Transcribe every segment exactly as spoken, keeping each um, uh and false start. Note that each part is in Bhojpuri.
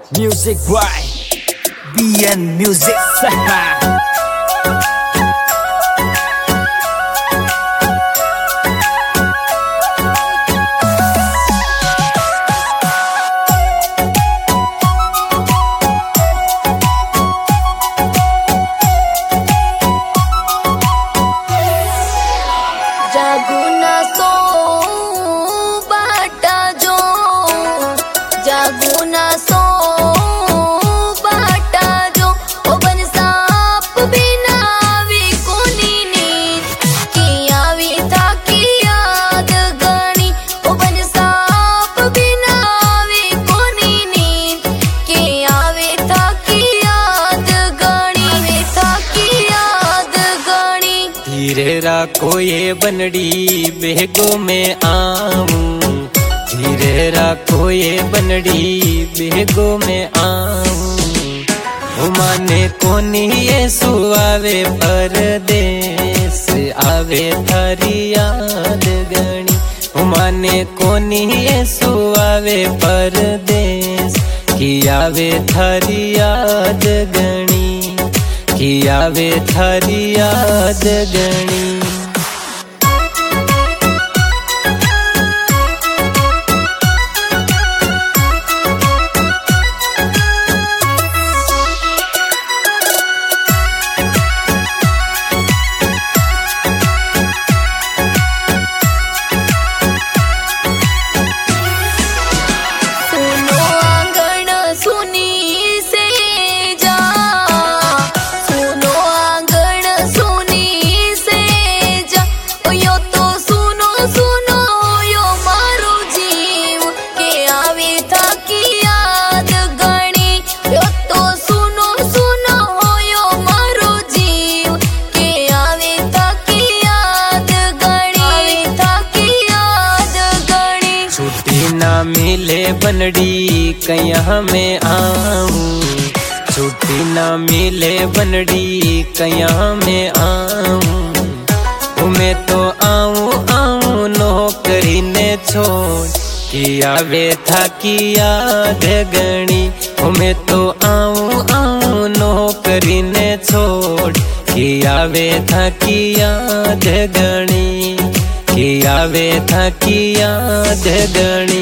Music by B N Music. जागुना सो बाटा जो जागुना सो बाटा जो ओ बन साप बिना वी कोनी नींद किया वी था की याद गणी ओ बन साप बिना वी कोनी नींद किया वी था की याद गणी वी था की याद गणी धीरे राखो ये बनड़ी बेगो में आऊं धीरे राखो ये बनड़ी बेगो में आऊं माने कोनी ये सुआवे परदेस आवे थारी याद गणी माने कोनी ये सुआवे परदेस की आवे थारी याद गणी की आवे थारी याद गणी। सुनो आंगन सुनी से जा सुनो आंगन सुनी से जा ओ यो तो सुनो सुनो यो मारो जीव के आवे था की याद गणी यो तो सुनो सुनो यो मारो जीव के आवे था की याद गणी आवे था की याद गणी छुट्टी ना मिले बनड़ी कहीं में आऊं छुट्टी ना मिले बनड़ी कहीं में आऊं मैं तो आऊं आऊं नौकरी ने छोड़ कि आवे था की याद गणी मैं तो आऊं आऊं नौकरी ने छोड़ कि आवे था की याद गणी की आवे था की याद गणी।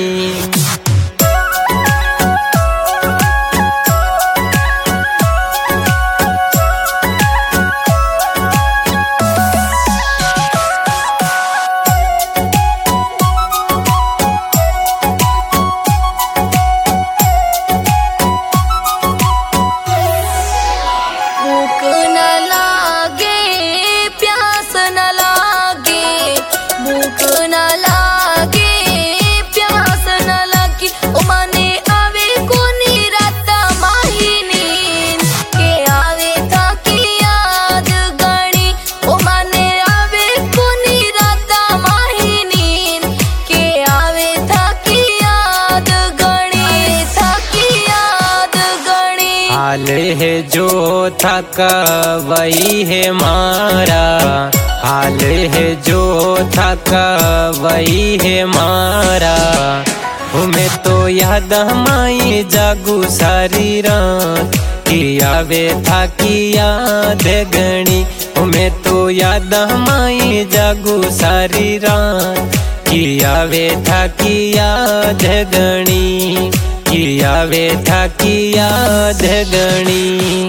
भूख न लागे प्यास न लागे भूख न लागे प्यास न लागे ओ माने आवे कोनी राता माही नींद के आवे था की याद गणी ओ माने आवे कोनी राता माही नींद के आवे था की याद गणी आवे था की याद गणी हाल है जो थका वही है मारा हाल है जो थका वही है मारा मैं तो याद हमारी जागू सारी रात की आवे था की याद गणी मैं तो याद हमारी जागू सारी रात की आवे था की याद गणी की आवे था की याद गणी।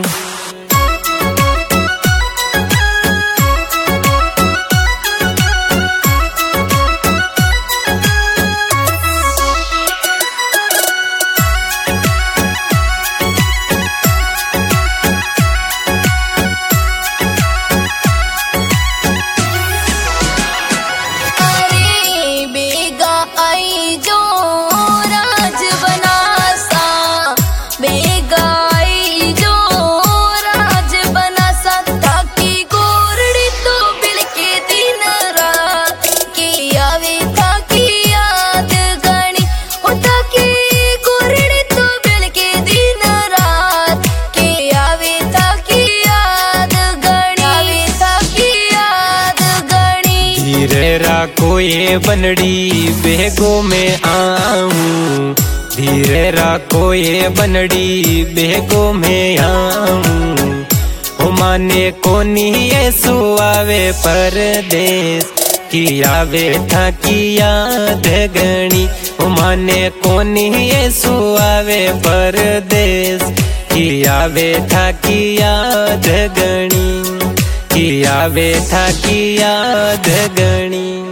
अरे बेगा आई जो राज बनासा बेगा आई जो राज बनासा ताकि गोरड़ी तो बिलके दिन रात की आवे था की याद गणी ओ ताकि गोरड़ी तो बिलके दिन रात की आवे था की याद गणी आवे था की याद गणी धीरे राखो ये बनड़ी बेगो में आऊं धीरे राखो ये बनड़ी बेगो में आऊं हो माने कोनी ये सुआवे परदेस की आवे था की याद गणी हो माने कोनी ये सुआवे परदेस की आवे था की याद गणी की आवे था की याद गणी।